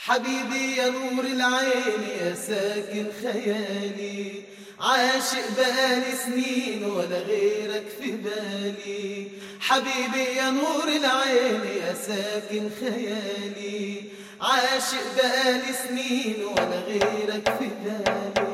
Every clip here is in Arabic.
حبيبي يا نور العين يا ساكن خيالي، عاشق بقالي سنين ولا غيرك في بالي. حبيبي يا نور العين يا ساكن خيالي، عاشق بقالي سنين ولا غيرك في بالي.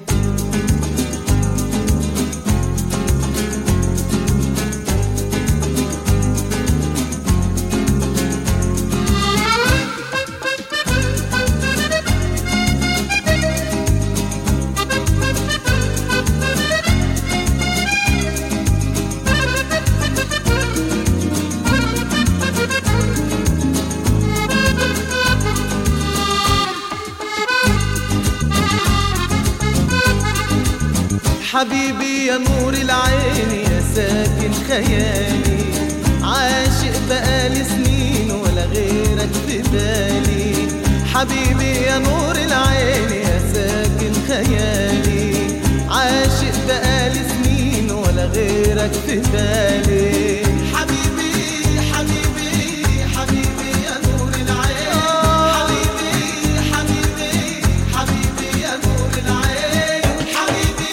حبيبي يا نور العين يا ساكن خيالي، عاشق بقالي سنين ولا غيرك في بالي. حبيبي يا نور العين يا ساكن خيالي، عاشق بقالي سنين ولا غيرك في بالي. حبيبي حبيبي حبيبي يا نور العين، حبيبي حبيبي حبيبي يا نور العين، حبيبي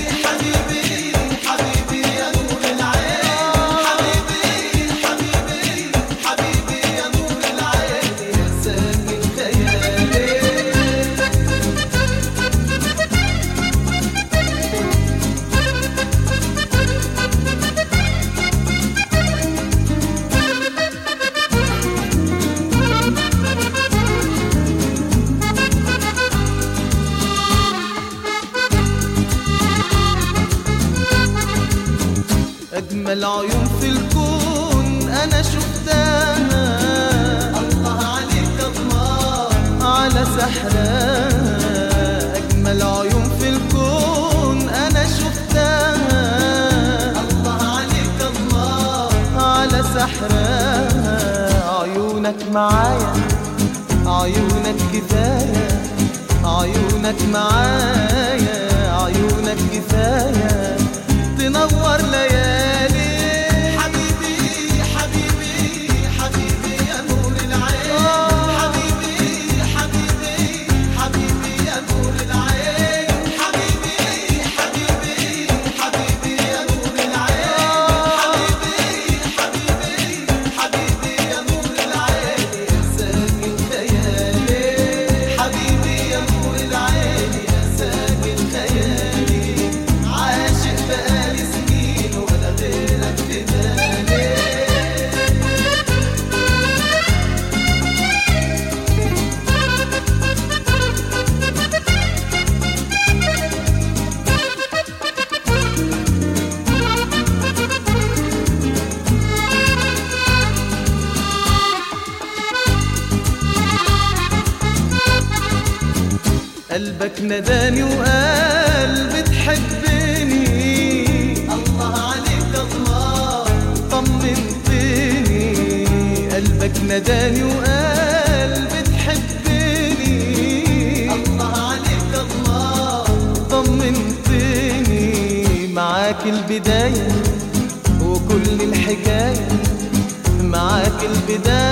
حبيبي يا نور العين، حبيبي حبيبي يا نور العين يا ساكن خيالي. أجمل عيون في الكون أنا شفتها، الله عليك الله على سحرها. أجمل عيون في الكون أنا شفتها، الله عليك الله على سحرها. عيونك معايا عيونك كفاية، عيونك معايا عيونك كفاية تنور ليالي. حبيبي حبيبي حبيبي يا نور العين، حبيبي حبيبي حبيبي يا نور العين، حبيبي حبيبي حبيبي يا نور العين، حبيبي حبيبي يا نور العين يا ساكن خيالي. حبيبي يا نور العين يا ساكن خيالي، عاشق بقالي سنين ولا غيرك في بالي. قلبك نداني وقال بتحبني، الله عليك الله طمنتني. قلبك نداني وقال بتحبني، الله عليك الله طمنتني. معاك البداية وكل الحكاية، معاك البداية